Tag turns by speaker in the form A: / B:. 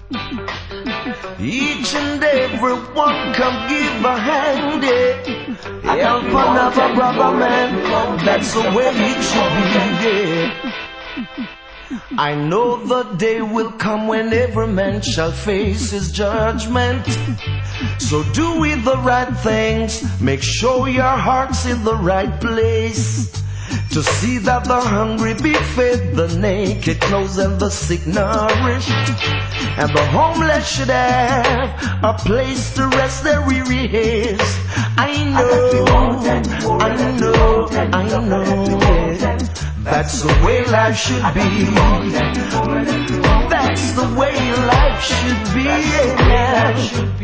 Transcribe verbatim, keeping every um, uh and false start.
A: Each and every one come give a hand, yeah. Help another brother, man. That's the way it should be, yeah. I know the day will come when every man shall face his judgment. So do we the right things, make sure your heart's in the right place, to see that the hungry be fed, the naked clothes, and the sick nourished, and the homeless should have a place to rest their weary heads. I know, I know, I know, that's the way life should be. That's the way life should be. Yeah.